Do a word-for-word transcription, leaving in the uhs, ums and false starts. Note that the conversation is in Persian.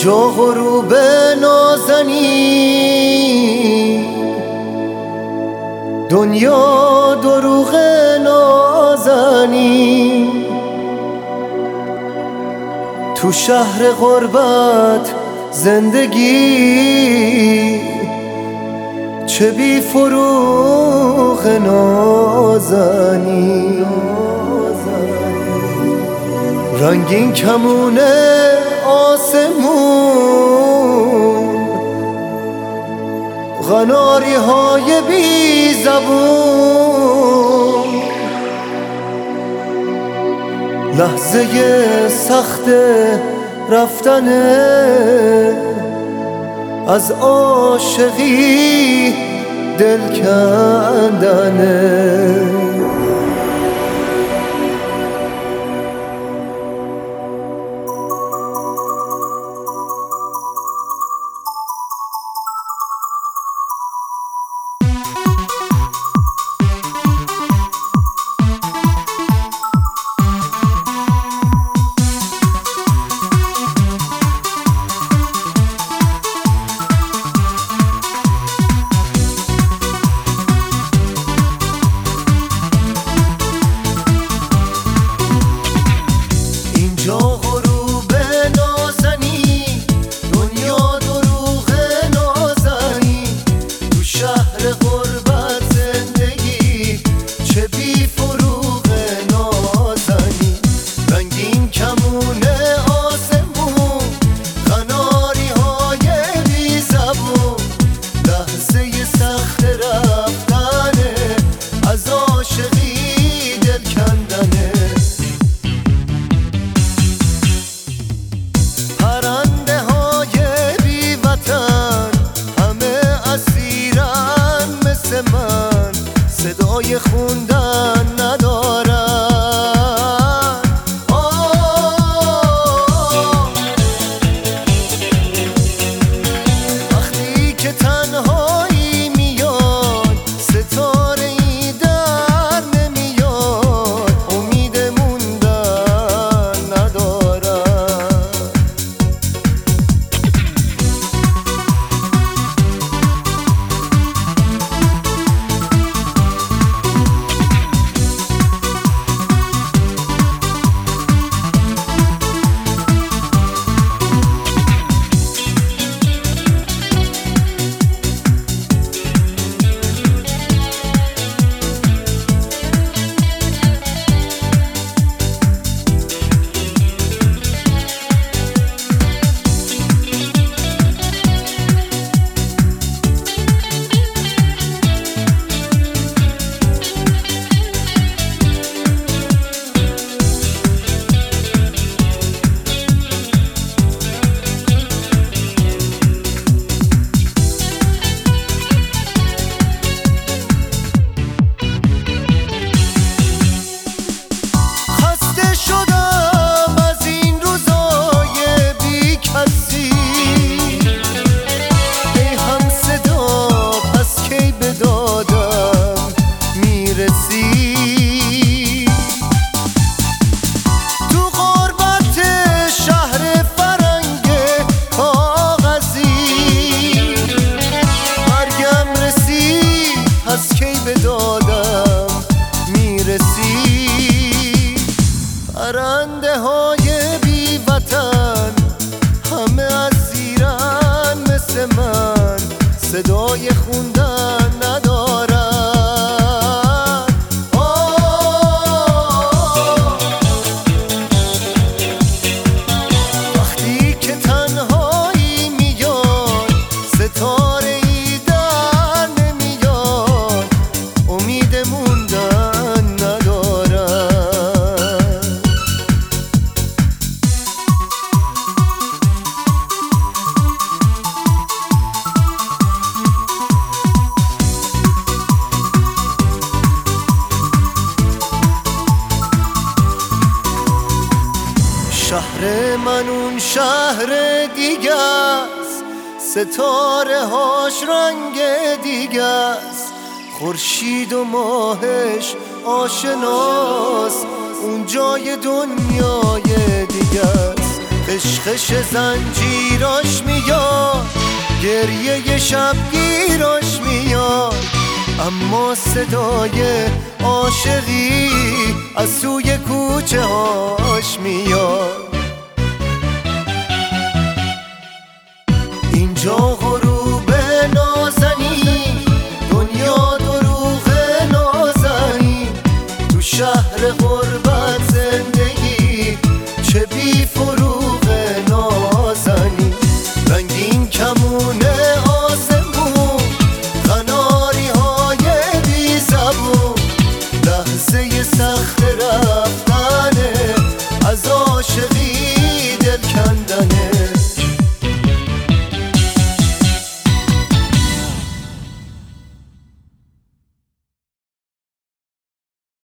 اینجا غروب نازنی، دنیا دروغ نازنی، تو شهر غربت زندگی چه بی فروغ نازنی. رنگین کمون آسمون، قناری های بی زبون، لحظه سخت رفتنه از عاشقی دل کندنه. صدای خوندن ندارن، وقتی که تنهایی میاد ستاره ای در نمیاد، امید موندن ندارن. پرنده های بی وطن همه از ایران مثل من، صدای خوندن ندارن. وقتی که تنهایی میاد ستاره ای در نمیاد، امید موندن ندارن. شهر من اون شهر دیگه است، ستاره هاش رنگ دیگه است، خورشید و ماهش آشناست، اون جای دنیای دیگه است. خشخش زنجیراش میاد، گریه شبگیراش میاد، اما صدای عاشقی از سوی کوچه ها